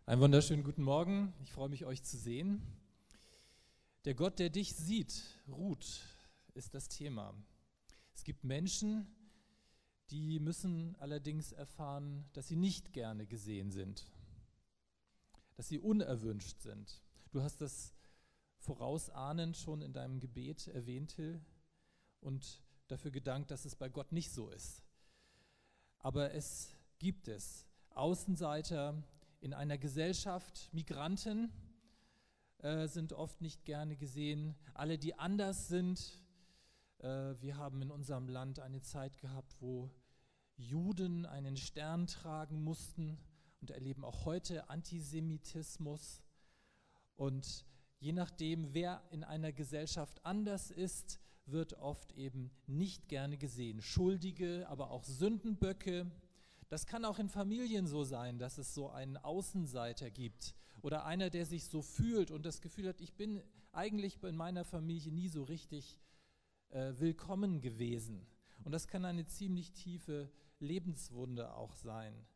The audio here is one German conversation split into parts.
Einen wunderschönen guten Morgen. Ich freue mich, euch zu sehen. Der Gott, der dich sieht, ruht, ist das Thema. Es gibt Menschen, die müssen allerdings erfahren, dass sie nicht gerne gesehen sind, dass sie unerwünscht sind. Du hast das vorausahnend schon in deinem Gebet erwähnt, Till, und dafür gedankt, dass es bei Gott nicht so ist. Aber es gibt Außenseiter in einer Gesellschaft. Migranten sind oft nicht gerne gesehen. Alle, die anders sind. Wir haben in unserem Land eine Zeit gehabt, wo Juden einen Stern tragen mussten und erleben auch heute Antisemitismus. Und je nachdem, wer in einer Gesellschaft anders ist, wird oft eben nicht gerne gesehen. Schuldige, aber auch Sündenböcke. Das kann auch in Familien so sein, dass es so einen Außenseiter gibt oder einer, der sich so fühlt und das Gefühl hat, ich bin eigentlich in meiner Familie nie so richtig willkommen gewesen. Und das kann eine ziemlich tiefe Lebenswunde auch sein.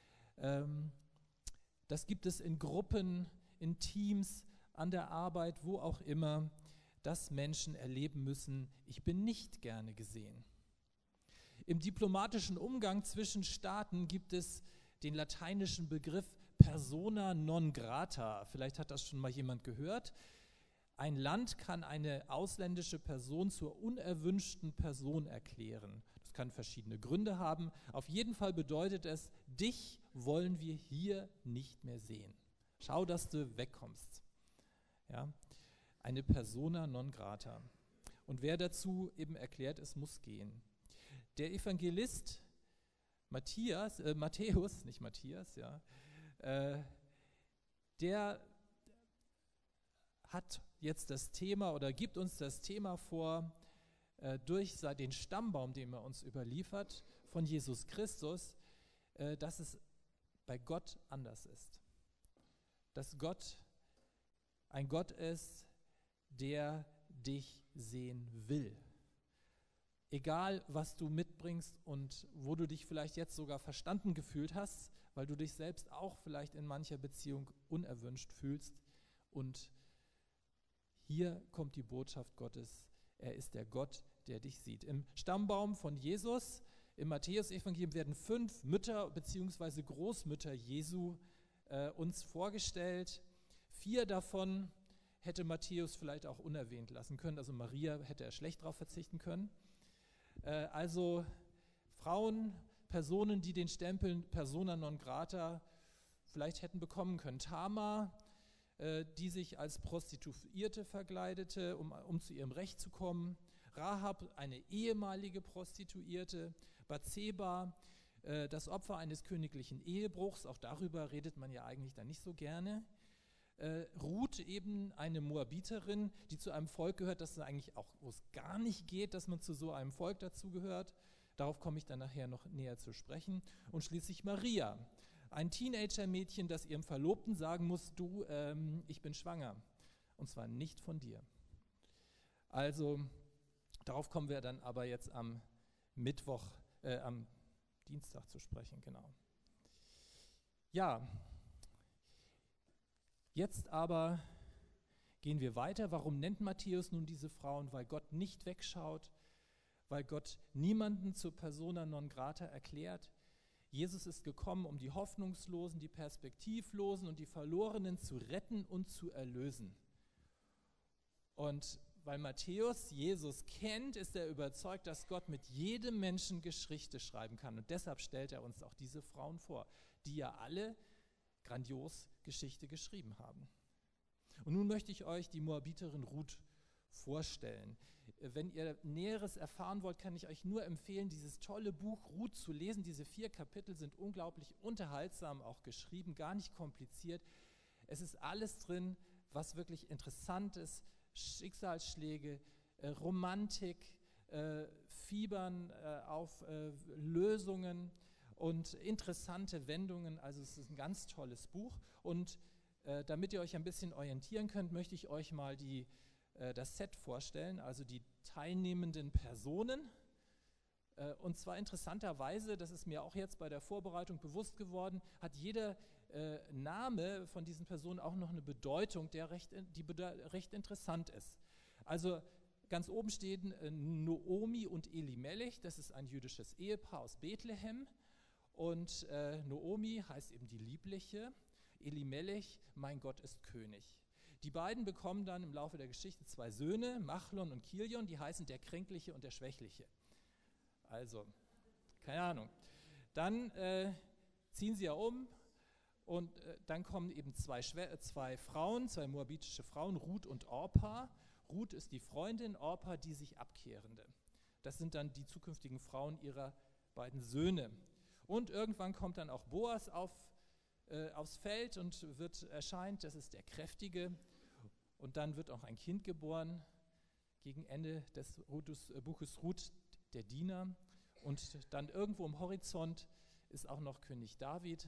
Das gibt es in Gruppen, in Teams, an der Arbeit, wo auch immer, dass Menschen erleben müssen, ich bin nicht gerne gesehen. Im diplomatischen Umgang zwischen Staaten gibt es den lateinischen Begriff persona non grata. Vielleicht hat das schon mal jemand gehört. Ein Land kann eine ausländische Person zur unerwünschten Person erklären. Das kann verschiedene Gründe haben. Auf jeden Fall bedeutet es, dich wollen wir hier nicht mehr sehen. Schau, dass du wegkommst. Ja? Eine persona non grata. Und wer dazu eben erklärt, es muss gehen. Der Evangelist Matthäus, nicht Matthias, ja, der hat jetzt das Thema oder gibt uns das Thema vor durch den Stammbaum, den er uns überliefert, von Jesus Christus, dass es bei Gott anders ist. Dass Gott ein Gott ist, der dich sehen will. Egal, was du mitbringst und wo du dich vielleicht jetzt sogar verstanden gefühlt hast, weil du dich selbst auch vielleicht in mancher Beziehung unerwünscht fühlst. Und hier kommt die Botschaft Gottes. Er ist der Gott, der dich sieht. Im Stammbaum von Jesus, im Matthäus-Evangelium werden 5 Mütter bzw. Großmütter Jesu uns vorgestellt. 4 davon hätte Matthäus vielleicht auch unerwähnt lassen können. Also Maria hätte er schlecht darauf verzichten können. Also Frauen, Personen, die den Stempel persona non grata vielleicht hätten bekommen können. Tamar, die sich als Prostituierte verkleidete, um zu ihrem Recht zu kommen. Rahab, eine ehemalige Prostituierte. Bathseba, das Opfer eines königlichen Ehebruchs. Auch darüber redet man ja eigentlich dann nicht so gerne. Ruth, eben eine Moabiterin, die zu einem Volk gehört, das eigentlich auch, wo es gar nicht geht, dass man zu so einem Volk dazugehört. Darauf komme ich dann nachher noch näher zu sprechen. Und schließlich Maria, ein Teenager-Mädchen, das ihrem Verlobten sagen muss, du, ich bin schwanger. Und zwar nicht von dir. Also, darauf kommen wir dann aber jetzt am Dienstag zu sprechen, genau. Ja, jetzt aber gehen wir weiter. Warum nennt Matthäus nun diese Frauen? Weil Gott nicht wegschaut, weil Gott niemanden zur persona non grata erklärt. Jesus ist gekommen, um die Hoffnungslosen, die Perspektivlosen und die Verlorenen zu retten und zu erlösen. Und weil Matthäus Jesus kennt, ist er überzeugt, dass Gott mit jedem Menschen Geschichte schreiben kann. Und deshalb stellt er uns auch diese Frauen vor, die ja alle grandios Geschichte geschrieben haben. Und nun möchte ich euch die Moabiterin Ruth vorstellen. Wenn ihr Näheres erfahren wollt, kann ich euch nur empfehlen, dieses tolle Buch Ruth zu lesen. Diese 4 Kapitel sind unglaublich unterhaltsam auch geschrieben, gar nicht kompliziert. Es ist alles drin, was wirklich interessant ist. Schicksalsschläge, Romantik, Fiebern auf Lösungen und interessante Wendungen. Also es ist ein ganz tolles Buch. Und damit ihr euch ein bisschen orientieren könnt, möchte ich euch mal das Set vorstellen, also die teilnehmenden Personen. Und zwar interessanterweise, das ist mir auch jetzt bei der Vorbereitung bewusst geworden, hat jeder Name von diesen Personen auch noch eine Bedeutung, die recht interessant ist. Also ganz oben stehen Noomi und Elimelech, das ist ein jüdisches Ehepaar aus Bethlehem. Und Noomi heißt eben die Liebliche, Elimelech, mein Gott ist König. Die beiden bekommen dann im Laufe der Geschichte 2 Söhne, Machlon und Kilion, die heißen der Kränkliche und der Schwächliche. Also, keine Ahnung. Dann ziehen sie ja um und dann kommen eben zwei Frauen, 2 moabitische Frauen, Ruth und Orpa. Ruth ist die Freundin, Orpa die sich Abkehrende. Das sind dann die zukünftigen Frauen ihrer beiden Söhne. Und irgendwann kommt dann auch Boas aufs Feld und erscheint, das ist der Kräftige. Und dann wird auch ein Kind geboren, gegen Ende des Buches Ruth, der Diener. Und dann irgendwo im Horizont ist auch noch König David,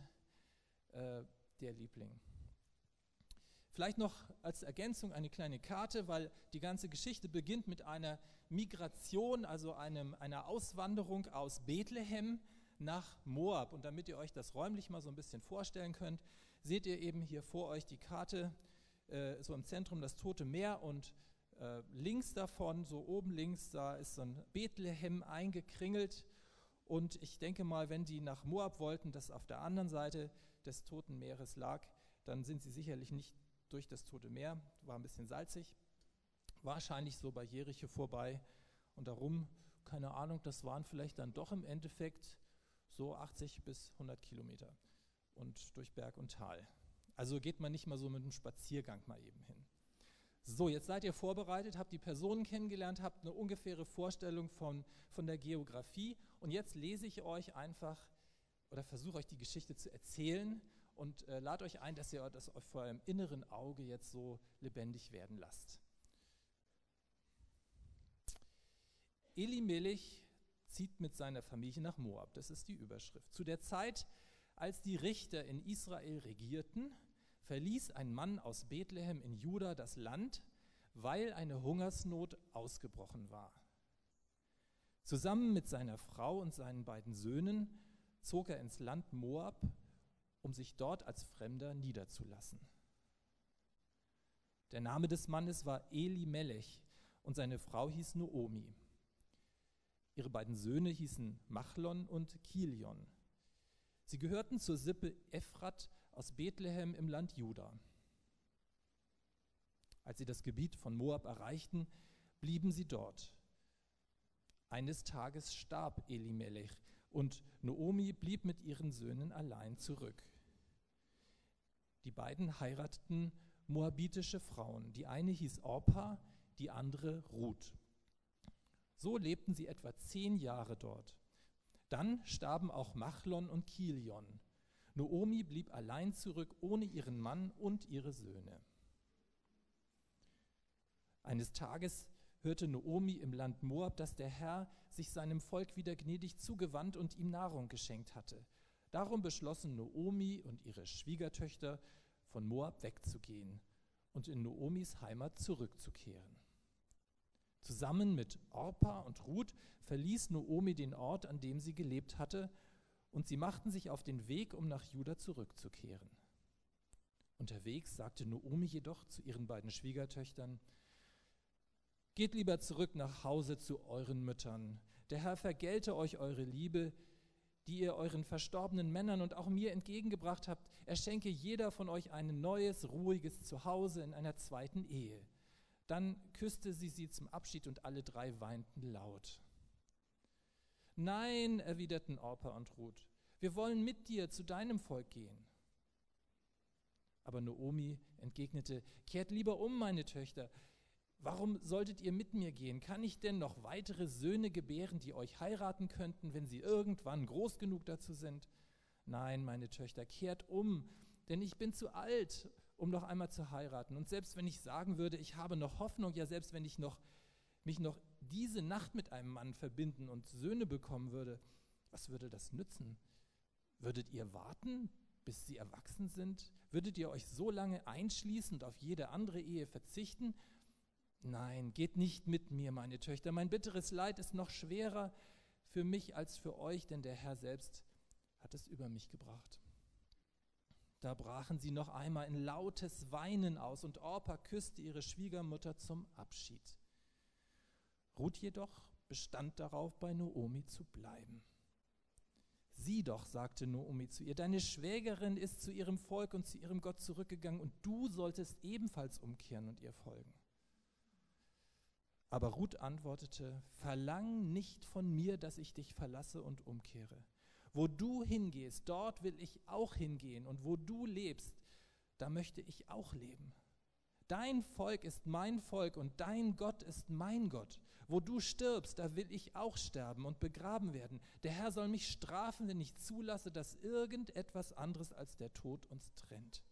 der Liebling. Vielleicht noch als Ergänzung eine kleine Karte, weil die ganze Geschichte beginnt mit einer Migration, also einer Auswanderung aus Bethlehem nach Moab. Und damit ihr euch das räumlich mal so ein bisschen vorstellen könnt, seht ihr eben hier vor euch die Karte, so im Zentrum das Tote Meer und links davon, so oben links, da ist so ein Bethlehem eingekringelt. Und ich denke mal, wenn die nach Moab wollten, das auf der anderen Seite des Toten Meeres lag, dann sind sie sicherlich nicht durch das Tote Meer, war ein bisschen salzig, wahrscheinlich so bei Jericho vorbei und darum, keine Ahnung, das waren vielleicht dann doch im Endeffekt so 80 bis 100 Kilometer und durch Berg und Tal. Also geht man nicht mal so mit einem Spaziergang mal eben hin. So, jetzt seid ihr vorbereitet, habt die Personen kennengelernt, habt eine ungefähre Vorstellung von der Geografie und jetzt lese ich euch einfach oder versuche euch die Geschichte zu erzählen und lade euch ein, dass ihr das vor eurem inneren Auge jetzt so lebendig werden lasst. Elimelech zieht mit seiner Familie nach Moab, das ist die Überschrift. Zu der Zeit, als die Richter in Israel regierten, verließ ein Mann aus Bethlehem in Juda das Land, weil eine Hungersnot ausgebrochen war. Zusammen mit seiner Frau und seinen beiden Söhnen zog er ins Land Moab, um sich dort als Fremder niederzulassen. Der Name des Mannes war Elimelech und seine Frau hieß Noomi. Ihre beiden Söhne hießen Machlon und Kilion. Sie gehörten zur Sippe Ephrat aus Bethlehem im Land Juda. Als sie das Gebiet von Moab erreichten, blieben sie dort. Eines Tages starb Elimelech und Noomi blieb mit ihren Söhnen allein zurück. Die beiden heirateten moabitische Frauen. Die eine hieß Orpa, die andere Ruth. So lebten sie etwa 10 Jahre dort. Dann starben auch Machlon und Kilion. Noomi blieb allein zurück, ohne ihren Mann und ihre Söhne. Eines Tages hörte Noomi im Land Moab, dass der Herr sich seinem Volk wieder gnädig zugewandt und ihm Nahrung geschenkt hatte. Darum beschlossen Noomi und ihre Schwiegertöchter, von Moab wegzugehen und in Noomis Heimat zurückzukehren. Zusammen mit Orpa und Ruth verließ Noomi den Ort, an dem sie gelebt hatte, und sie machten sich auf den Weg, um nach Juda zurückzukehren. Unterwegs sagte Noomi jedoch zu ihren beiden Schwiegertöchtern: Geht lieber zurück nach Hause zu euren Müttern. Der Herr vergelte euch eure Liebe, die ihr euren verstorbenen Männern und auch mir entgegengebracht habt. Er schenke jeder von euch ein neues, ruhiges Zuhause in einer zweiten Ehe. Dann küsste sie zum Abschied und alle 3 weinten laut. Nein, erwiderten Orpa und Ruth, wir wollen mit dir zu deinem Volk gehen. Aber Noomi entgegnete: Kehrt lieber um, meine Töchter. Warum solltet ihr mit mir gehen? Kann ich denn noch weitere Söhne gebären, die euch heiraten könnten, wenn sie irgendwann groß genug dazu sind? Nein, meine Töchter, kehrt um, denn ich bin zu alt, um noch einmal zu heiraten. Und selbst wenn ich sagen würde, ich habe noch Hoffnung, ja selbst wenn ich mich noch diese Nacht mit einem Mann verbinden und Söhne bekommen würde, was würde das nützen? Würdet ihr warten, bis sie erwachsen sind? Würdet ihr euch so lange einschließen und auf jede andere Ehe verzichten? Nein, geht nicht mit mir, meine Töchter. Mein bitteres Leid ist noch schwerer für mich als für euch, denn der Herr selbst hat es über mich gebracht. Da brachen sie noch einmal in lautes Weinen aus und Orpa küsste ihre Schwiegermutter zum Abschied. Ruth jedoch bestand darauf, bei Naomi zu bleiben. Sieh doch, sagte Naomi zu ihr, deine Schwägerin ist zu ihrem Volk und zu ihrem Gott zurückgegangen und du solltest ebenfalls umkehren und ihr folgen. Aber Ruth antwortete, verlang nicht von mir, dass ich dich verlasse und umkehre. Wo du hingehst, dort will ich auch hingehen und wo du lebst, da möchte ich auch leben. Dein Volk ist mein Volk und dein Gott ist mein Gott. Wo du stirbst, da will ich auch sterben und begraben werden. Der Herr soll mich strafen, wenn ich zulasse, dass irgendetwas anderes als der Tod uns trennt.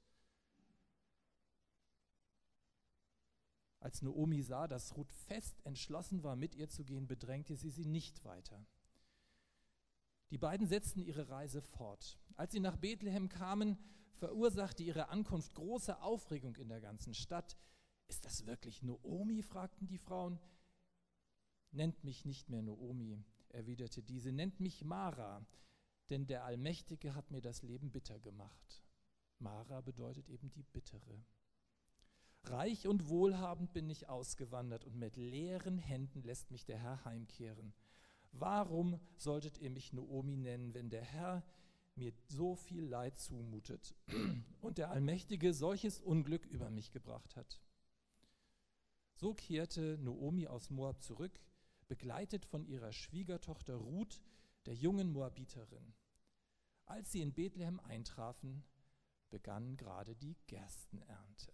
Als Naomi sah, dass Ruth fest entschlossen war, mit ihr zu gehen, bedrängte sie nicht weiter. Die beiden setzten ihre Reise fort. Als sie nach Bethlehem kamen, verursachte ihre Ankunft große Aufregung in der ganzen Stadt. Ist das wirklich Naomi? Fragten die Frauen. Nennt mich nicht mehr Naomi, erwiderte diese, nennt mich Mara, denn der Allmächtige hat mir das Leben bitter gemacht. Mara bedeutet eben die Bittere. Reich und wohlhabend bin ich ausgewandert und mit leeren Händen lässt mich der Herr heimkehren. Warum solltet ihr mich Naomi nennen, wenn der Herr mir so viel Leid zumutet und der Allmächtige solches Unglück über mich gebracht hat? So kehrte Naomi aus Moab zurück, begleitet von ihrer Schwiegertochter Ruth, der jungen Moabiterin. Als sie in Bethlehem eintrafen, begann gerade die Gerstenernte.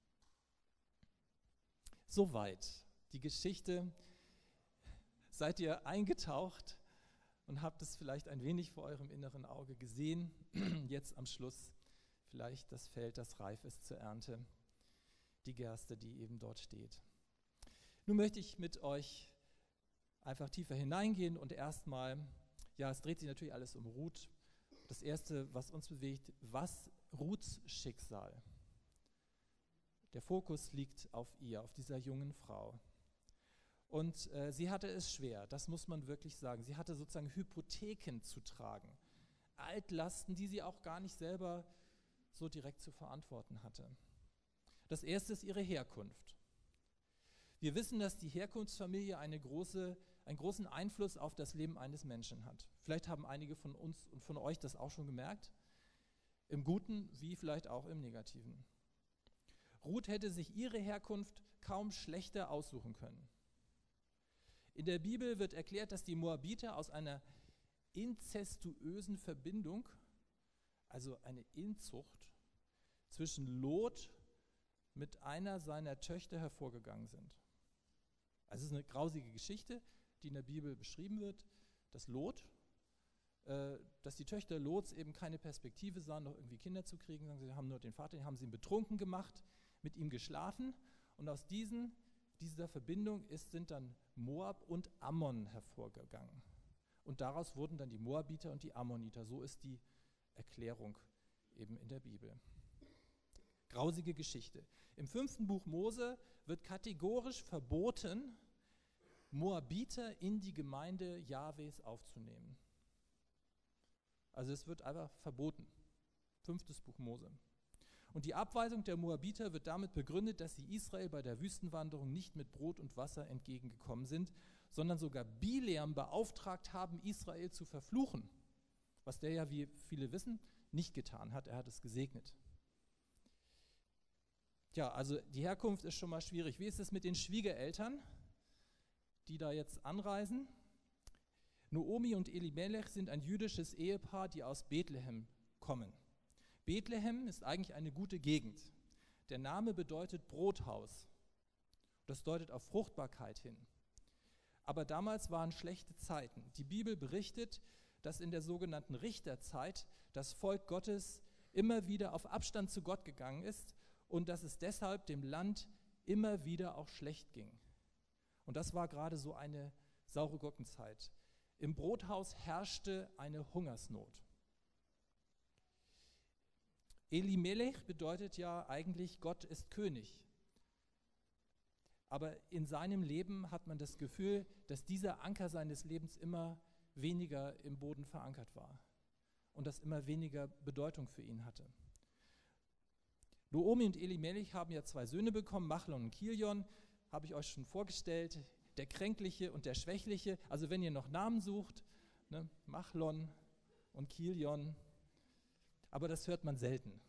Soweit die Geschichte. Seid ihr eingetaucht und habt es vielleicht ein wenig vor eurem inneren Auge gesehen? Jetzt am Schluss vielleicht das Feld, das reif ist zur Ernte, die Gerste, die eben dort steht. Nun möchte ich mit euch einfach tiefer hineingehen und erstmal, ja, es dreht sich natürlich alles um Ruth. Das Erste, was uns bewegt, was Ruths Schicksal. Der Fokus liegt auf ihr, auf dieser jungen Frau. Und sie hatte es schwer, das muss man wirklich sagen. Sie hatte sozusagen Hypotheken zu tragen, Altlasten, die sie auch gar nicht selber so direkt zu verantworten hatte. Das Erste ist ihre Herkunft. Wir wissen, dass die Herkunftsfamilie einen großen Einfluss auf das Leben eines Menschen hat. Vielleicht haben einige von uns und von euch das auch schon gemerkt, im Guten wie vielleicht auch im Negativen. Ruth hätte sich ihre Herkunft kaum schlechter aussuchen können. In der Bibel wird erklärt, dass die Moabiter aus einer inzestuösen Verbindung, also eine Inzucht, zwischen Lot mit einer seiner Töchter hervorgegangen sind. Also es ist eine grausige Geschichte, die in der Bibel beschrieben wird, dass die Töchter Lots eben keine Perspektive sahen, noch irgendwie Kinder zu kriegen. Sie haben nur den Vater, den haben sie ihn betrunken gemacht, mit ihm geschlafen und aus dieser Verbindung sind dann Moab und Ammon hervorgegangen. Und daraus wurden dann die Moabiter und die Ammoniter. So ist die Erklärung eben in der Bibel. Grausige Geschichte. Im 5. Buch Mose wird kategorisch verboten, Moabiter in die Gemeinde Jahwes aufzunehmen. Also es wird einfach verboten. 5. Buch Mose. Und die Abweisung der Moabiter wird damit begründet, dass sie Israel bei der Wüstenwanderung nicht mit Brot und Wasser entgegengekommen sind, sondern sogar Bileam beauftragt haben, Israel zu verfluchen. Was der ja, wie viele wissen, nicht getan hat. Er hat es gesegnet. Tja, also die Herkunft ist schon mal schwierig. Wie ist es mit den Schwiegereltern, die da jetzt anreisen? Naomi und Elimelech sind ein jüdisches Ehepaar, die aus Bethlehem kommen. Bethlehem ist eigentlich eine gute Gegend. Der Name bedeutet Brothaus. Das deutet auf Fruchtbarkeit hin. Aber damals waren schlechte Zeiten. Die Bibel berichtet, dass in der sogenannten Richterzeit das Volk Gottes immer wieder auf Abstand zu Gott gegangen ist und dass es deshalb dem Land immer wieder auch schlecht ging. Und das war gerade so eine saure Gurkenzeit. Im Brothaus herrschte eine Hungersnot. Elimelech bedeutet ja eigentlich, Gott ist König. Aber in seinem Leben hat man das Gefühl, dass dieser Anker seines Lebens immer weniger im Boden verankert war und das immer weniger Bedeutung für ihn hatte. Naomi und Elimelech haben ja 2 Söhne bekommen, Machlon und Kilion, habe ich euch schon vorgestellt, der Kränkliche und der Schwächliche. Also wenn ihr noch Namen sucht, ne, Machlon und Kilion, aber das hört man selten.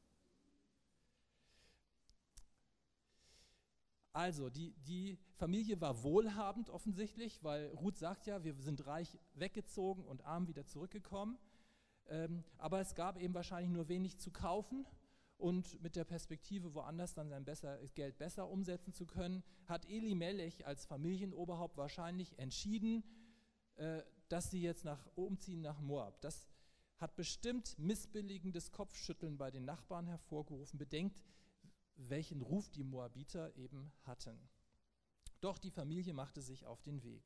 Also die Familie war wohlhabend offensichtlich, weil Ruth sagt ja, wir sind reich weggezogen und arm wieder zurückgekommen. Aber es gab eben wahrscheinlich nur wenig zu kaufen. Und mit der Perspektive, woanders dann sein Geld besser umsetzen zu können, hat Elimelech als Familienoberhaupt wahrscheinlich entschieden, dass sie jetzt umziehen nach Moab. Das hat bestimmt missbilligendes Kopfschütteln bei den Nachbarn hervorgerufen. Bedenkt, welchen Ruf die Moabiter eben hatten. Doch die Familie machte sich auf den Weg.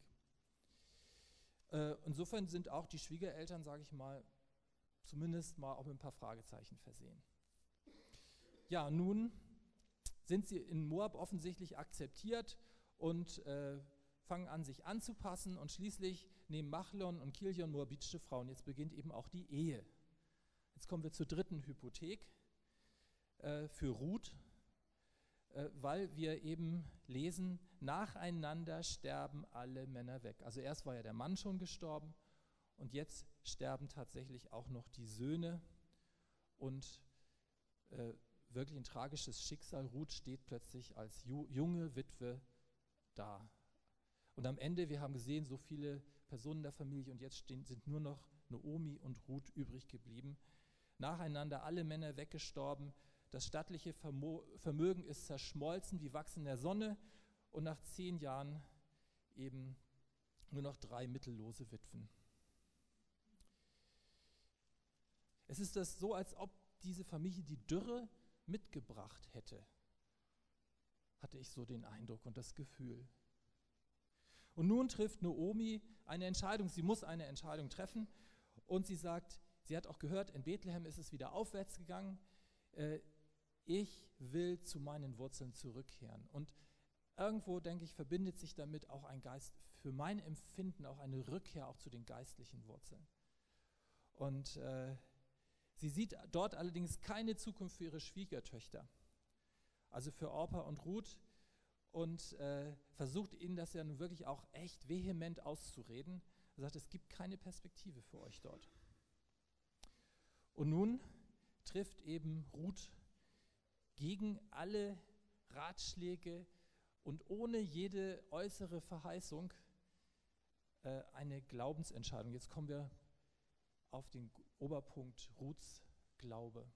Insofern sind auch die Schwiegereltern, sage ich mal, zumindest mal auch mit ein paar Fragezeichen versehen. Ja, nun sind sie in Moab offensichtlich akzeptiert und fangen an, sich anzupassen, und schließlich nehmen Machlon und Kilion moabitische Frauen. Jetzt beginnt eben auch die Ehe. Jetzt kommen wir zur dritten Hypothek für Ruth, weil wir eben lesen, nacheinander sterben alle Männer weg. Also erst war ja der Mann schon gestorben und jetzt sterben tatsächlich auch noch die Söhne, und wirklich ein tragisches Schicksal. Ruth steht plötzlich als junge Witwe da. Und am Ende, wir haben gesehen, so viele Personen der Familie, und jetzt sind nur noch Naomi und Ruth übrig geblieben. Nacheinander alle Männer weggestorben. Das stattliche Vermögen ist zerschmolzen wie Wachs in der Sonne, und nach 10 Jahren eben nur noch 3 mittellose Witwen. Es ist das so, als ob diese Familie die Dürre mitgebracht hätte, hatte ich so den Eindruck und das Gefühl. Und nun trifft Naomi eine Entscheidung, sie muss eine Entscheidung treffen, und sie sagt, sie hat auch gehört, in Bethlehem ist es wieder aufwärts gegangen, ich will zu meinen Wurzeln zurückkehren. Und irgendwo, denke ich, verbindet sich damit auch ein Geist, für mein Empfinden auch eine Rückkehr auch zu den geistlichen Wurzeln. Und sie sieht dort allerdings keine Zukunft für ihre Schwiegertöchter, also für Orpa und Ruth, und versucht ihnen das ja nun wirklich auch echt vehement auszureden. Er sagt, es gibt keine Perspektive für euch dort. Und nun trifft eben Ruth gegen alle Ratschläge und ohne jede äußere Verheißung eine Glaubensentscheidung. Jetzt kommen wir auf den Oberpunkt Ruths Glaube.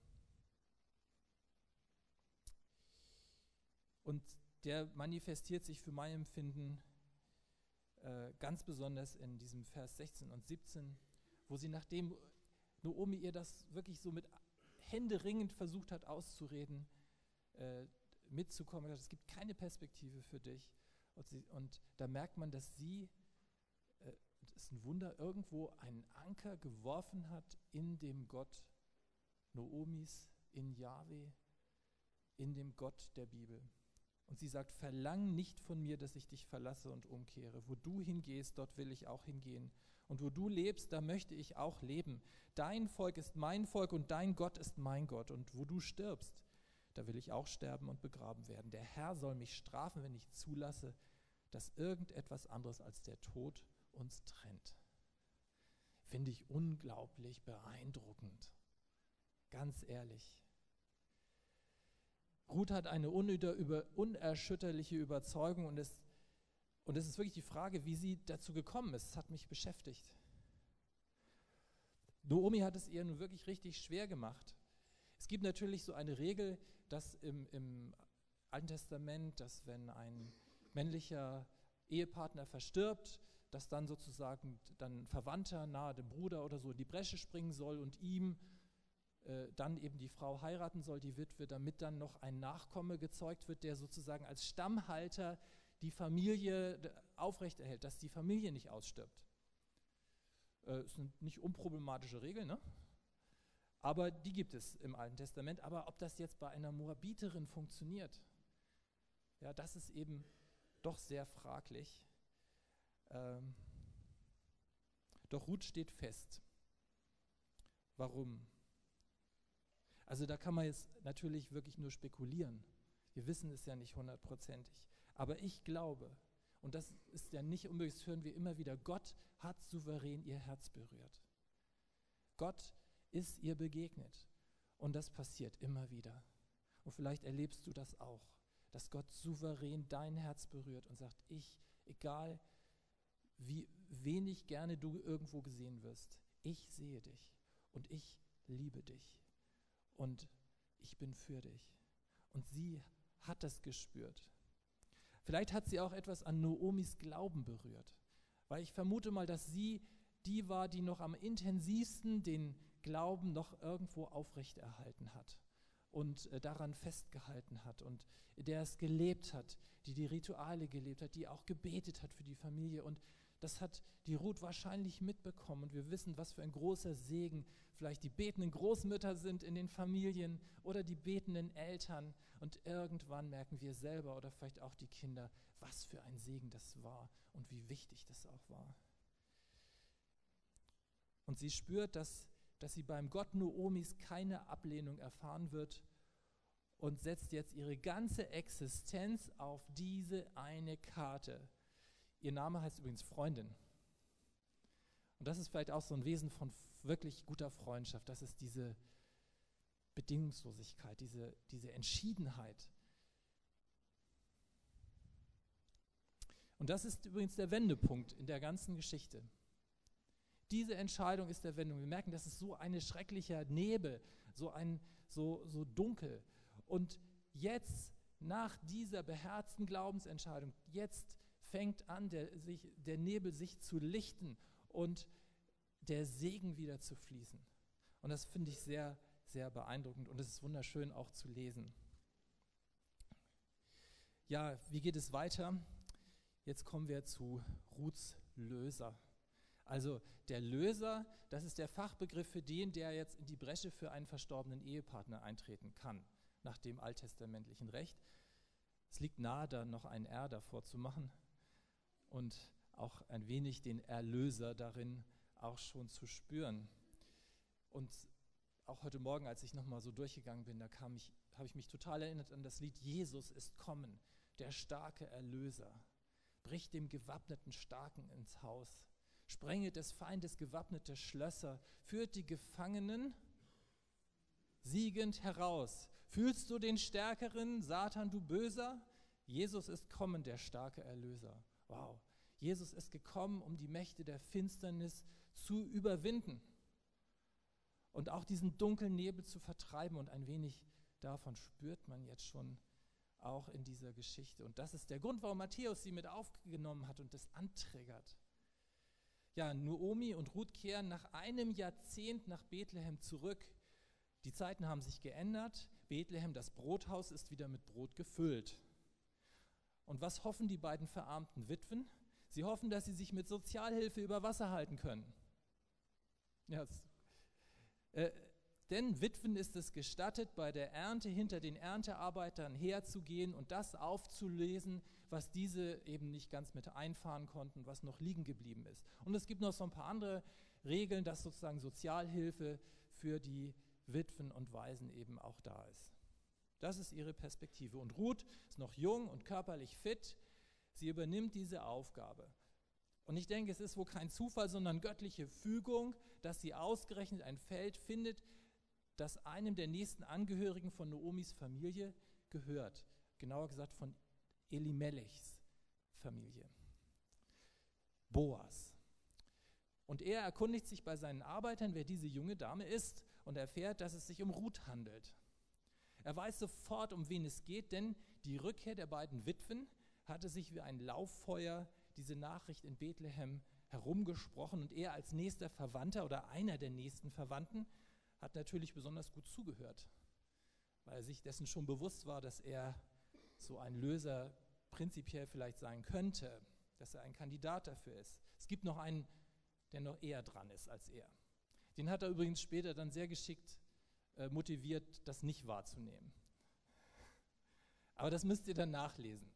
Und der manifestiert sich für mein Empfinden ganz besonders in diesem Vers 16 und 17, wo sie, nachdem Naomi ihr das wirklich so mit händeringend versucht hat auszureden, mitzukommen, es gibt keine Perspektive für dich. Und da merkt man, dass sie, das ist ein Wunder, irgendwo einen Anker geworfen hat in dem Gott Naomis, in Jahwe, in dem Gott der Bibel. Und sie sagt, verlang nicht von mir, dass ich dich verlasse und umkehre. Wo du hingehst, dort will ich auch hingehen. Und wo du lebst, da möchte ich auch leben. Dein Volk ist mein Volk und dein Gott ist mein Gott. Und wo du stirbst, da will ich auch sterben und begraben werden. Der Herr soll mich strafen, wenn ich zulasse, dass irgendetwas anderes als der Tod uns trennt. Finde ich unglaublich beeindruckend. Ganz ehrlich. Ruth hat eine unerschütterliche Überzeugung, und es ist wirklich die Frage, wie sie dazu gekommen ist. Es hat mich beschäftigt. Naomi hat es ihr nun wirklich richtig schwer gemacht. Es gibt natürlich so eine Regel, dass im Alten Testament, dass wenn ein männlicher Ehepartner verstirbt, dass dann sozusagen dann ein Verwandter nahe dem Bruder oder so in die Bresche springen soll und ihm dann eben die Frau heiraten soll, die Witwe, damit dann noch ein Nachkomme gezeugt wird, der sozusagen als Stammhalter die Familie aufrechterhält, dass die Familie nicht ausstirbt. Ist eine nicht unproblematische Regel, ne? Aber die gibt es im Alten Testament. Aber ob das jetzt bei einer Moabiterin funktioniert, ja, das ist eben doch sehr fraglich. Doch Ruth steht fest. Warum? Also da kann man jetzt natürlich wirklich nur spekulieren. Wir wissen es ja nicht hundertprozentig. Aber ich glaube, und das ist ja nicht unmöglich, das hören wir immer wieder, Gott hat souverän ihr Herz berührt. Gott ist ihr begegnet. Und das passiert immer wieder. Und vielleicht erlebst du das auch, dass Gott souverän dein Herz berührt und sagt, egal wie wenig gerne du irgendwo gesehen wirst, ich sehe dich und ich liebe dich und ich bin für dich. Und sie hat das gespürt. Vielleicht hat sie auch etwas an Noomis Glauben berührt, weil ich vermute mal, dass sie die war, die noch am intensivsten den Glauben noch irgendwo aufrechterhalten hat und daran festgehalten hat und der es gelebt hat, die Rituale gelebt hat, die auch gebetet hat für die Familie. Und das hat die Ruth wahrscheinlich mitbekommen. Und wir wissen, was für ein großer Segen vielleicht die betenden Großmütter sind in den Familien oder die betenden Eltern. Und irgendwann merken wir selber oder vielleicht auch die Kinder, was für ein Segen das war und wie wichtig das auch war. Und sie spürt, dass sie beim Gott Noomis keine Ablehnung erfahren wird und setzt jetzt ihre ganze Existenz auf diese eine Karte. Ihr Name heißt übrigens Freundin. Und das ist vielleicht auch so ein Wesen von wirklich guter Freundschaft. Das ist diese Bedingungslosigkeit, diese Entschiedenheit. Und das ist übrigens der Wendepunkt in der ganzen Geschichte. Diese Entscheidung ist der Wendung. Wir merken, das ist so ein schrecklicher Nebel, so dunkel. Und jetzt, nach dieser beherzten Glaubensentscheidung, jetzt fängt an, der Nebel sich zu lichten und der Segen wieder zu fließen. Und das finde ich sehr, sehr beeindruckend und es ist wunderschön auch zu lesen. Ja, wie geht es weiter? Jetzt kommen wir zu Ruths Löser. Also der Löser, das ist der Fachbegriff für den, der jetzt in die Bresche für einen verstorbenen Ehepartner eintreten kann, nach dem alttestamentlichen Recht. Es liegt nahe, da noch ein R davor zu machen und auch ein wenig den Erlöser darin auch schon zu spüren. Und auch heute Morgen, als ich nochmal so durchgegangen bin, habe ich mich total erinnert an das Lied Jesus ist kommen, der starke Erlöser, bricht dem gewappneten Starken ins Haus, sprenge des Feindes gewappnete Schlösser, führt die Gefangenen siegend heraus. Fühlst du den Stärkeren, Satan, du Böser? Jesus ist kommen, der starke Erlöser. Wow, Jesus ist gekommen, um die Mächte der Finsternis zu überwinden und auch diesen dunklen Nebel zu vertreiben. Und ein wenig davon spürt man jetzt schon auch in dieser Geschichte. Und das ist der Grund, warum Matthäus sie mit aufgenommen hat und das antriggert. Ja, Noomi und Ruth kehren nach einem Jahrzehnt nach Bethlehem zurück. Die Zeiten haben sich geändert. Bethlehem, das Brothaus, ist wieder mit Brot gefüllt. Und was hoffen die beiden verarmten Witwen? Sie hoffen, dass sie sich mit Sozialhilfe über Wasser halten können. Ja, denn Witwen ist es gestattet, bei der Ernte hinter den Erntearbeitern herzugehen und das aufzulesen, was diese eben nicht ganz mit einfahren konnten, was noch liegen geblieben ist. Und es gibt noch so ein paar andere Regeln, dass sozusagen Sozialhilfe für die Witwen und Waisen eben auch da ist. Das ist ihre Perspektive. Und Ruth ist noch jung und körperlich fit. Sie übernimmt diese Aufgabe. Und ich denke, es ist wohl kein Zufall, sondern göttliche Fügung, dass sie ausgerechnet ein Feld findet, das einem der nächsten Angehörigen von Noomis Familie gehört. Genauer gesagt von Elimelechs Familie. Boas. Und er erkundigt sich bei seinen Arbeitern, wer diese junge Dame ist, und erfährt, dass es sich um Ruth handelt. Er weiß sofort, um wen es geht, denn die Rückkehr der beiden Witwen hatte sich wie ein Lauffeuer diese Nachricht in Bethlehem herumgesprochen und er als nächster Verwandter oder einer der nächsten Verwandten hat natürlich besonders gut zugehört, weil er sich dessen schon bewusst war, dass er so ein Löser prinzipiell vielleicht sein könnte, dass er ein Kandidat dafür ist. Es gibt noch einen, der noch eher dran ist als er. Den hat er übrigens später dann sehr geschickt motiviert, das nicht wahrzunehmen. Aber das müsst ihr dann nachlesen.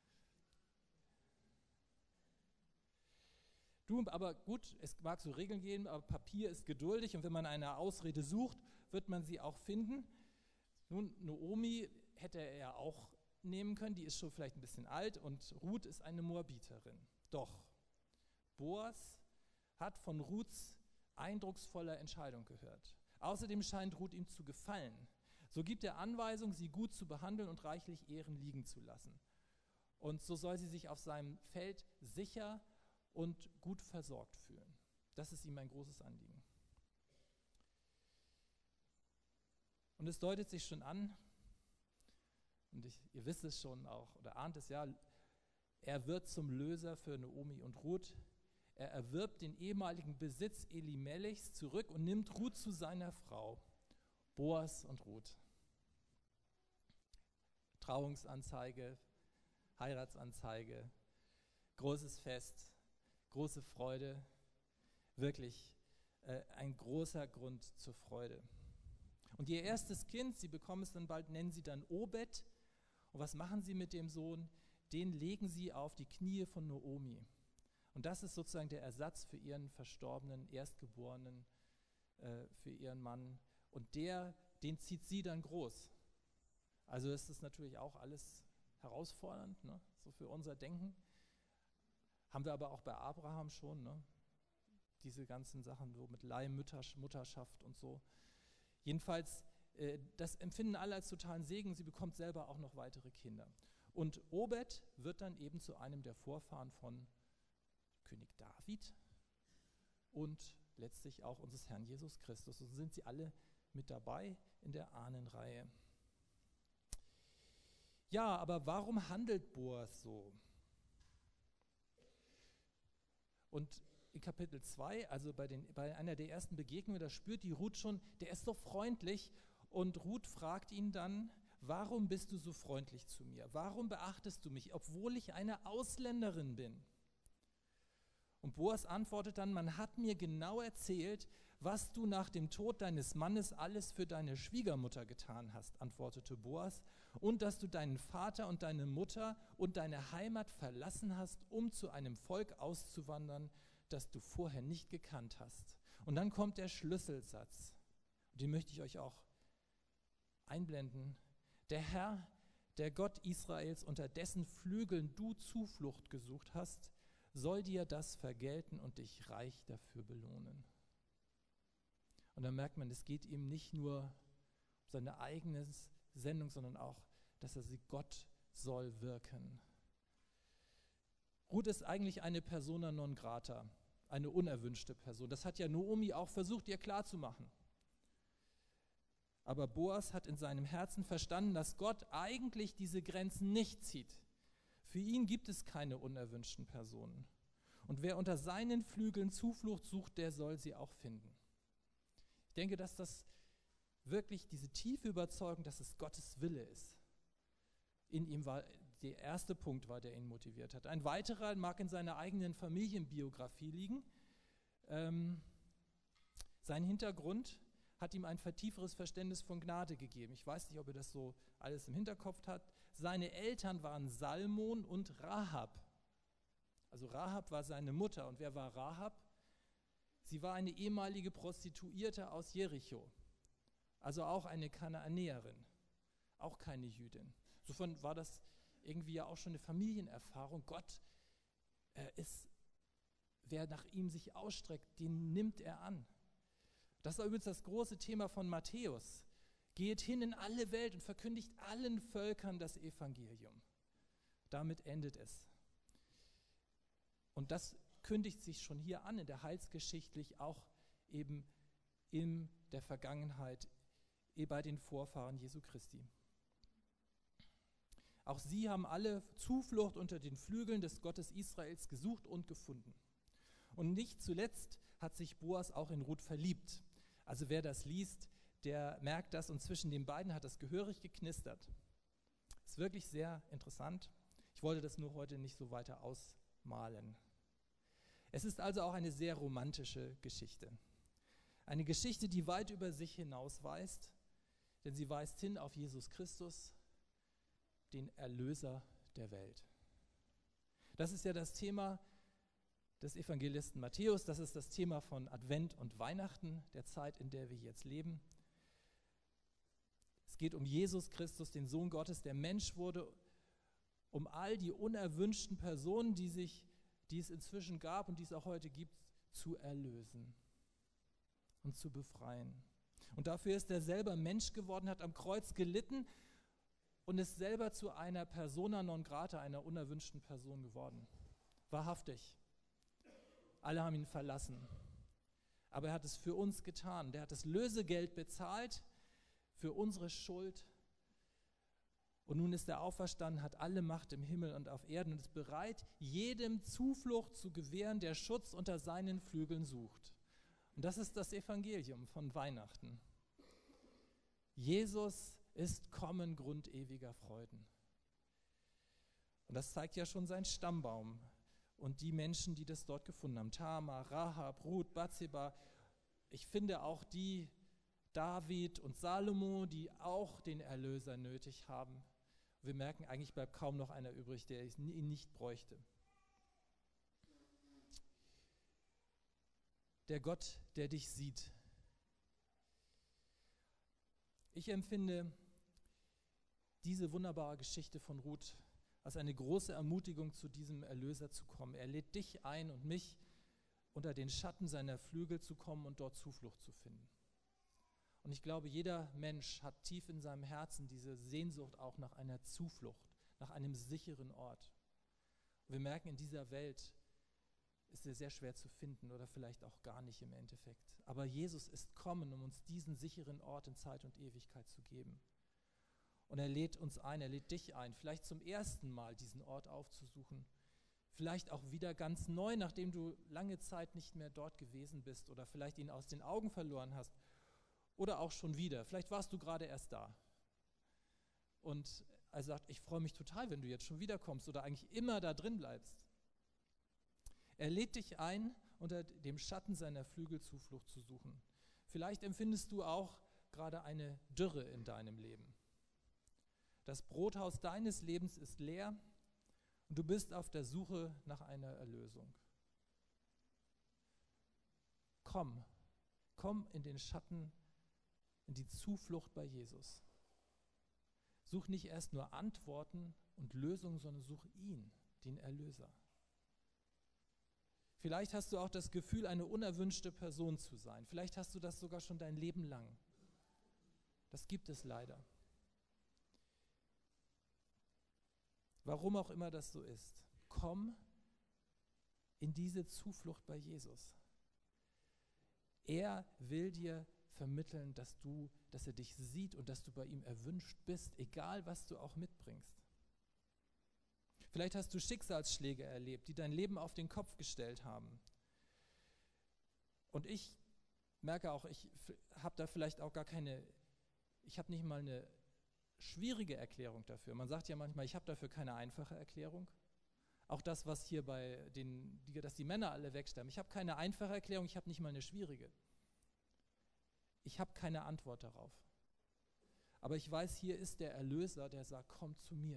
Aber gut, es mag so Regeln geben, aber Papier ist geduldig und wenn man eine Ausrede sucht, wird man sie auch finden. Nun, Naomi hätte er ja auch nehmen können, die ist schon vielleicht ein bisschen alt und Ruth ist eine Moabiterin. Doch Boas hat von Ruths eindrucksvoller Entscheidung gehört. Außerdem scheint Ruth ihm zu gefallen. So gibt er Anweisung, sie gut zu behandeln und reichlich Ehren liegen zu lassen. Und so soll sie sich auf seinem Feld sicher und gut versorgt fühlen. Das ist ihm ein großes Anliegen. Und es deutet sich schon an, und ihr wisst es schon auch, oder ahnt es ja, er wird zum Löser für Naomi und Ruth. Er erwirbt den ehemaligen Besitz Elimelechs zurück und nimmt Ruth zu seiner Frau. Boas und Ruth. Trauungsanzeige, Heiratsanzeige, großes Fest, große Freude, wirklich ein großer Grund zur Freude. Und ihr erstes Kind, sie bekommen es dann bald, nennen sie dann Obed. Und was machen sie mit dem Sohn? Den legen sie auf die Knie von Naomi. Und das ist sozusagen der Ersatz für ihren verstorbenen Erstgeborenen, für ihren Mann. Und den zieht sie dann groß. Also ist das natürlich auch alles herausfordernd, ne? So für unser Denken. Haben wir aber auch bei Abraham schon, ne? Diese ganzen Sachen so mit Leihmutterschaft und so. Jedenfalls, das empfinden alle als totalen Segen. Sie bekommt selber auch noch weitere Kinder. Und Obed wird dann eben zu einem der Vorfahren von König David und letztlich auch unseres Herrn Jesus Christus. Und so sind sie alle mit dabei in der Ahnenreihe. Ja, aber warum handelt Boas so? Und in Kapitel 2, also bei einer der ersten Begegnungen, da spürt die Ruth schon, der ist so freundlich. Und Ruth fragt ihn dann, warum bist du so freundlich zu mir? Warum beachtest du mich, obwohl ich eine Ausländerin bin? Und Boas antwortet dann, man hat mir genau erzählt, was du nach dem Tod deines Mannes alles für deine Schwiegermutter getan hast, antwortete Boas, und dass du deinen Vater und deine Mutter und deine Heimat verlassen hast, um zu einem Volk auszuwandern, das du vorher nicht gekannt hast. Und dann kommt der Schlüsselsatz, den möchte ich euch auch einblenden. Der Herr, der Gott Israels, unter dessen Flügeln du Zuflucht gesucht hast, soll dir das vergelten und dich reich dafür belohnen. Und dann merkt man, es geht ihm nicht nur um seine eigene Sendung, sondern auch, dass er sie Gott soll wirken. Ruth ist eigentlich eine Persona non grata, eine unerwünschte Person. Das hat ja Naomi auch versucht, ihr klarzumachen. Aber Boas hat in seinem Herzen verstanden, dass Gott eigentlich diese Grenzen nicht zieht. Für ihn gibt es keine unerwünschten Personen. Und wer unter seinen Flügeln Zuflucht sucht, der soll sie auch finden. Ich denke, dass das wirklich diese tiefe Überzeugung, dass es Gottes Wille ist, in ihm war, der erste Punkt war, der ihn motiviert hat. Ein weiterer mag in seiner eigenen Familienbiografie liegen. Sein Hintergrund hat ihm ein tieferes Verständnis von Gnade gegeben. Ich weiß nicht, ob er das so alles im Hinterkopf hat. Seine Eltern waren Salmon und Rahab. Also Rahab war seine Mutter. Und wer war Rahab? Sie war eine ehemalige Prostituierte aus Jericho. Also auch eine Kanaanäerin, auch keine Jüdin. Insofern war das irgendwie ja auch schon eine Familienerfahrung. Gott wer nach ihm sich ausstreckt, den nimmt er an. Das ist übrigens das große Thema von Matthäus. Geht hin in alle Welt und verkündigt allen Völkern das Evangelium. Damit endet es. Und das kündigt sich schon hier an, in der heilsgeschichtlich auch eben in der Vergangenheit, bei den Vorfahren Jesu Christi. Auch sie haben alle Zuflucht unter den Flügeln des Gottes Israels gesucht und gefunden. Und nicht zuletzt hat sich Boas auch in Ruth verliebt. Also wer das liest, der merkt das, und zwischen den beiden hat das gehörig geknistert. Ist wirklich sehr interessant. Ich wollte das nur heute nicht so weiter ausmalen. Es ist also auch eine sehr romantische Geschichte. Eine Geschichte, die weit über sich hinausweist, denn sie weist hin auf Jesus Christus, den Erlöser der Welt. Das ist ja das Thema des Evangelisten Matthäus, das ist das Thema von Advent und Weihnachten, der Zeit, in der wir jetzt leben. Es geht um Jesus Christus, den Sohn Gottes, der Mensch wurde, um all die unerwünschten Personen, die es inzwischen gab und die es auch heute gibt, zu erlösen und zu befreien. Und dafür ist er selber Mensch geworden, hat am Kreuz gelitten und ist selber zu einer Persona non grata, einer unerwünschten Person geworden. Wahrhaftig. Alle haben ihn verlassen. Aber er hat es für uns getan. Der hat das Lösegeld bezahlt für unsere Schuld. Und nun ist er auferstanden, hat alle Macht im Himmel und auf Erden und ist bereit, jedem Zuflucht zu gewähren, der Schutz unter seinen Flügeln sucht. Und das ist das Evangelium von Weihnachten. Jesus ist kommen, Grund ewiger Freuden. Und das zeigt ja schon sein Stammbaum und die Menschen, die das dort gefunden haben. Tamar, Rahab, Ruth, Bathseba. Ich finde auch die David und Salomo, die auch den Erlöser nötig haben. Wir merken, eigentlich bleibt kaum noch einer übrig, der ihn nicht bräuchte. Der Gott, der dich sieht. Ich empfinde diese wunderbare Geschichte von Ruth als eine große Ermutigung, zu diesem Erlöser zu kommen. Er lädt dich ein und mich, unter den Schatten seiner Flügel zu kommen und dort Zuflucht zu finden. Und ich glaube, jeder Mensch hat tief in seinem Herzen diese Sehnsucht auch nach einer Zuflucht, nach einem sicheren Ort. Und wir merken, in dieser Welt ist er sehr schwer zu finden oder vielleicht auch gar nicht im Endeffekt. Aber Jesus ist kommen, um uns diesen sicheren Ort in Zeit und Ewigkeit zu geben. Und er lädt uns ein, er lädt dich ein, vielleicht zum ersten Mal diesen Ort aufzusuchen. Vielleicht auch wieder ganz neu, nachdem du lange Zeit nicht mehr dort gewesen bist oder vielleicht ihn aus den Augen verloren hast. Oder auch schon wieder. Vielleicht warst du gerade erst da. Und er sagt, ich freue mich total, wenn du jetzt schon wiederkommst oder eigentlich immer da drin bleibst. Er lädt dich ein, unter dem Schatten seiner Flügel Zuflucht zu suchen. Vielleicht empfindest du auch gerade eine Dürre in deinem Leben. Das Brothaus deines Lebens ist leer und du bist auf der Suche nach einer Erlösung. Komm in den Schatten, in die Zuflucht bei Jesus. Such nicht erst nur Antworten und Lösungen, sondern such ihn, den Erlöser. Vielleicht hast du auch das Gefühl, eine unerwünschte Person zu sein. Vielleicht hast du das sogar schon dein Leben lang. Das gibt es leider. Warum auch immer das so ist, komm in diese Zuflucht bei Jesus. Er will dir vermitteln, dass er dich sieht und dass du bei ihm erwünscht bist, egal was du auch mitbringst. Vielleicht hast du Schicksalsschläge erlebt, die dein Leben auf den Kopf gestellt haben. Und ich merke auch, ich habe da vielleicht auch ich habe nicht mal eine schwierige Erklärung dafür. Man sagt ja manchmal, ich habe dafür keine einfache Erklärung. Auch das, was hier dass die Männer alle wegsterben. Ich habe keine einfache Erklärung, ich habe nicht mal eine schwierige. Ich habe keine Antwort darauf. Aber ich weiß, hier ist der Erlöser, der sagt, komm zu mir.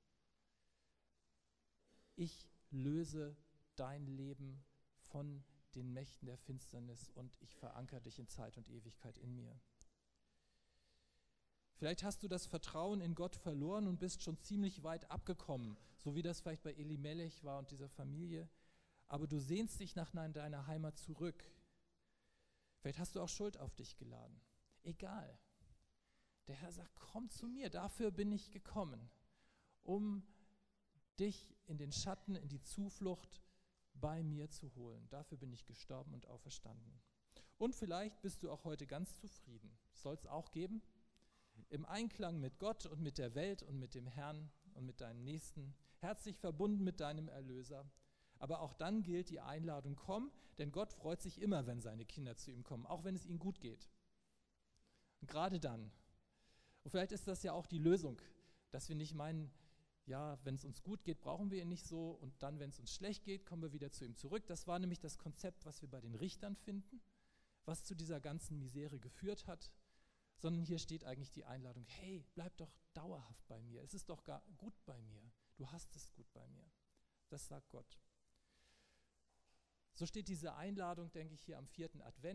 Ich löse dein Leben von den Mächten der Finsternis und ich verankere dich in Zeit und Ewigkeit in mir. Vielleicht hast du das Vertrauen in Gott verloren und bist schon ziemlich weit abgekommen, so wie das vielleicht bei Elimelech war und dieser Familie. Aber du sehnst dich nach deiner Heimat zurück. Vielleicht hast du auch Schuld auf dich geladen. Egal. Der Herr sagt, komm zu mir, dafür bin ich gekommen, um dich in den Schatten, in die Zuflucht bei mir zu holen. Dafür bin ich gestorben und auferstanden. Und vielleicht bist du auch heute ganz zufrieden. Soll es auch geben. Im Einklang mit Gott und mit der Welt und mit dem Herrn und mit deinem Nächsten, herzlich verbunden mit deinem Erlöser. Aber auch dann gilt die Einladung, komm, denn Gott freut sich immer, wenn seine Kinder zu ihm kommen, auch wenn es ihnen gut geht. Und gerade dann. Und vielleicht ist das ja auch die Lösung, dass wir nicht meinen, ja, wenn es uns gut geht, brauchen wir ihn nicht so und dann, wenn es uns schlecht geht, kommen wir wieder zu ihm zurück. Das war nämlich das Konzept, was wir bei den Richtern finden, was zu dieser ganzen Misere geführt hat. Sondern hier steht eigentlich die Einladung, hey, bleib doch dauerhaft bei mir. Es ist doch gar gut bei mir. Du hast es gut bei mir. Das sagt Gott. So steht diese Einladung, denke ich, hier am 4. Advent.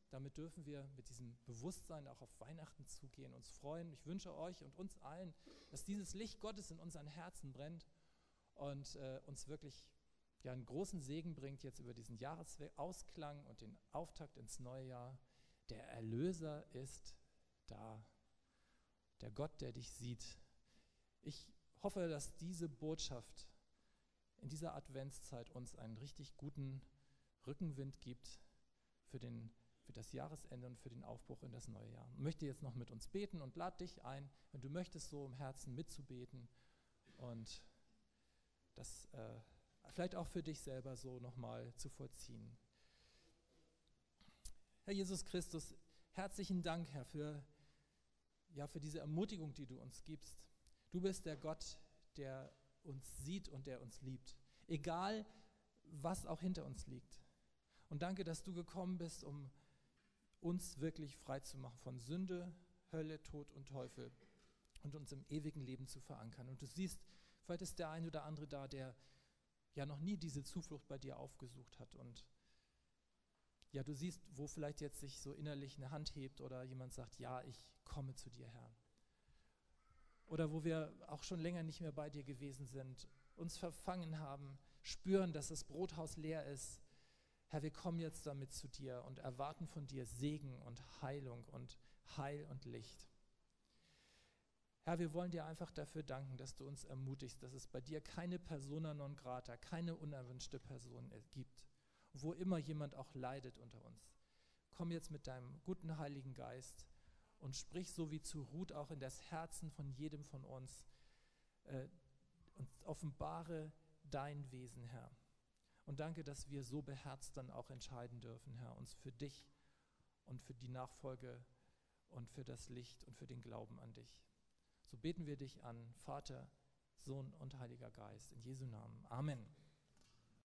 damit dürfen wir mit diesem Bewusstsein auch auf Weihnachten zugehen, uns freuen. Ich wünsche euch und uns allen, dass dieses Licht Gottes in unseren Herzen brennt und uns wirklich einen großen Segen bringt jetzt über diesen Jahresausklang und den Auftakt ins neue Jahr. Der Erlöser ist da, der Gott, der dich sieht. Ich hoffe, dass diese Botschaft in dieser Adventszeit uns einen richtig guten Rückenwind gibt für das Jahresende und für den Aufbruch in das neue Jahr. Ich möchte jetzt noch mit uns beten und lade dich ein, wenn du möchtest, so im Herzen mitzubeten und das vielleicht auch für dich selber so nochmal zu vollziehen. Herr Jesus Christus, herzlichen Dank, Herr, für diese Ermutigung, die du uns gibst. Du bist der Gott, der uns sieht und der uns liebt, egal was auch hinter uns liegt. Und danke, dass du gekommen bist, um uns wirklich frei zu machen von Sünde, Hölle, Tod und Teufel und uns im ewigen Leben zu verankern. Und du siehst, vielleicht ist der ein oder andere da, der ja noch nie diese Zuflucht bei dir aufgesucht hat. Und ja, du siehst, wo vielleicht jetzt sich so innerlich eine Hand hebt oder jemand sagt, ja, ich komme zu dir, Herr. Oder wo wir auch schon länger nicht mehr bei dir gewesen sind, uns verfangen haben, spüren, dass das Brothaus leer ist. Herr, wir kommen jetzt damit zu dir und erwarten von dir Segen und Heilung und Heil und Licht. Herr, wir wollen dir einfach dafür danken, dass du uns ermutigst, dass es bei dir keine Persona non grata, keine unerwünschte Person gibt, wo immer jemand auch leidet unter uns. Komm jetzt mit deinem guten Heiligen Geist und sprich so wie zu Ruth auch in das Herzen von jedem von uns und offenbare dein Wesen, Herr. Und danke, dass wir so beherzt dann auch entscheiden dürfen, Herr, uns für dich und für die Nachfolge und für das Licht und für den Glauben an dich. So beten wir dich an, Vater, Sohn und Heiliger Geist, in Jesu Namen. Amen.